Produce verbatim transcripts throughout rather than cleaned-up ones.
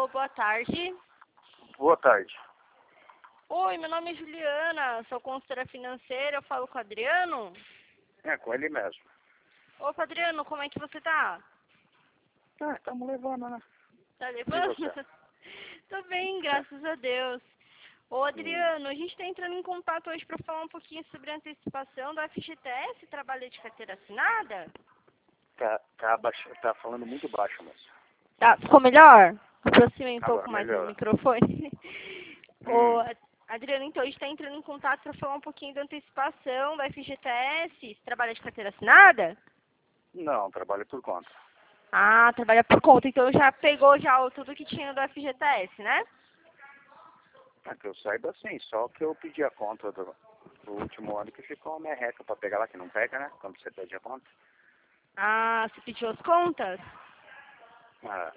Alô, boa tarde. Boa tarde. Oi, meu nome é Juliana, sou consultora financeira, eu falo com o Adriano. É, com ele mesmo. Opa, Adriano, como é que você tá? Ah, estamos levando, né? Tá E levando? você? Tô bem, graças a Deus. Ô, Hum, Adriano, a gente tá entrando em contato hoje para falar um pouquinho sobre a antecipação do F G T S, trabalho de carteira assinada. tá, tá, baixo, tá falando muito baixo, moço. Tá, ficou melhor? Aproximei um Agora, pouco mais do melhor. microfone. Ô, Hum, Adriano, então a gente está entrando em contato para falar um pouquinho da antecipação do F G T S. Você trabalha de carteira assinada? não, trabalho por conta. Ah, trabalha por conta. Então já pegou já o- tudo que tinha do F G T S, né? É que eu saiba assim, só que eu pedi a conta do, do último ano que ficou uma merreca pra pegar lá, que não pega, né? Quando você pede a conta. Ah, você pediu as contas? Ah,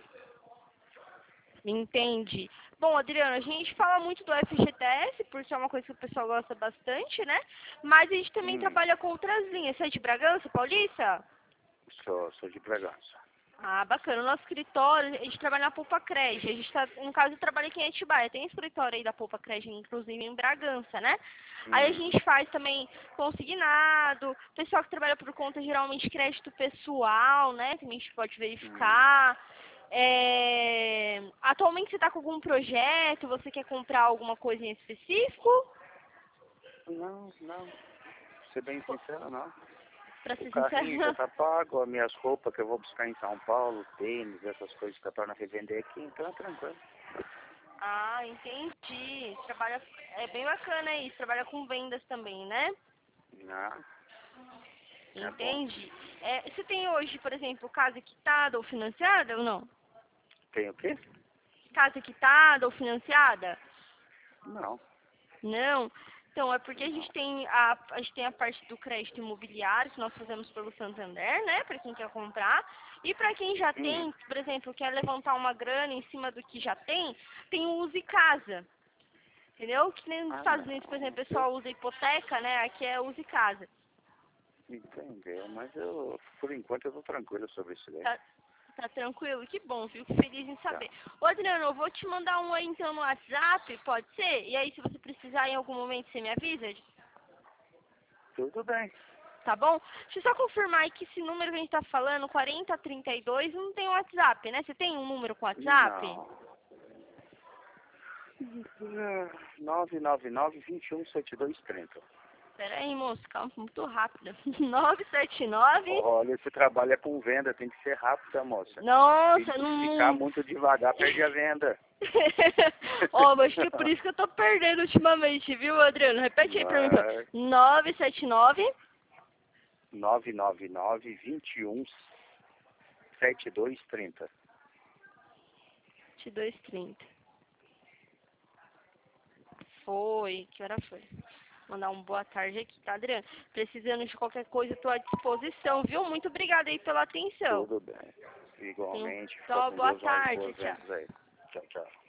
Entendi. Bom, Adriano, a gente fala muito do F G T S, porque é uma coisa que o pessoal gosta bastante, né? Mas a gente também hum, trabalha com outras linhas. Você é de Bragança, Paulista? sou, sou de Bragança. Ah, bacana. O nosso escritório, a gente trabalha na Poupa Cred. A gente tá, no caso, eu trabalho aqui em Atibaia. Tem escritório aí da Poupa Cred, inclusive em Bragança, né? Aí a Hum, gente faz também consignado, pessoal que trabalha por conta, geralmente, crédito pessoal, né? Que a gente pode hum. verificar. É, atualmente você está com algum projeto? Você quer comprar alguma coisa em específico? Não, não. Pra ser bem sincero, não. Pra O ser carrinho já sincera. tá pago, as minhas roupas que eu vou buscar em São Paulo, tênis, essas coisas que eu torno a revender aqui, então é tranquilo. Ah, entendi. Trabalha, é bem bacana isso. Trabalha com vendas também, né? Não, é bom. Entende? É, você tem hoje, por exemplo, casa quitada ou financiada ou não? Tem o quê? Casa quitada ou financiada? Não, Não. Então, é porque a não. gente tem a, a gente tem a parte do crédito imobiliário que nós fazemos pelo Santander, né? Para quem quer comprar. E para quem já Hum. tem, por exemplo, quer levantar uma grana em cima do que já tem, tem o Use Casa. Entendeu? Que nem nos Ah, Estados Unidos, por exemplo, não. o Eu pessoal usa hipoteca, né? Aqui é Use Casa. entendeu, mas eu, por enquanto, eu tô tranquilo sobre isso daí. Tá, tá tranquilo? Que bom, fico feliz em Tá. saber. Ô, Adriano, eu vou te mandar um aí então no WhatsApp, pode ser? E aí, se você precisar em algum momento, você me avisa, Tudo bem. tá bom? Deixa eu só confirmar aí que esse número que a gente tá falando, quarenta trinta e dois, não tem WhatsApp, né? Você tem um número com WhatsApp? Não. nove nove nove, vinte e um, setenta e dois, trinta. Pera aí, moço, calma, muito rápido. nove sete nove. Olha, esse trabalho é com venda, tem que ser rápida, moça. Se Nossa, ficar não... muito devagar, perde a venda. Ó, mas acho que é por isso que eu tô perdendo ultimamente, viu, Adriano? Repete aí pra mim, Mas nove sete nove. nove nove nove, vinte e um, setenta e dois, trinta. vinte e dois trinta. Foi, que hora foi? Mandar uma boa tarde aqui, tá, Adriano? Precisando de qualquer coisa, estou à disposição, viu? Muito obrigada aí pela atenção. Tudo bem. Igualmente, fica Então, com boa Deus, mais tarde, boas tchau. vendas aí. Tchau, tchau.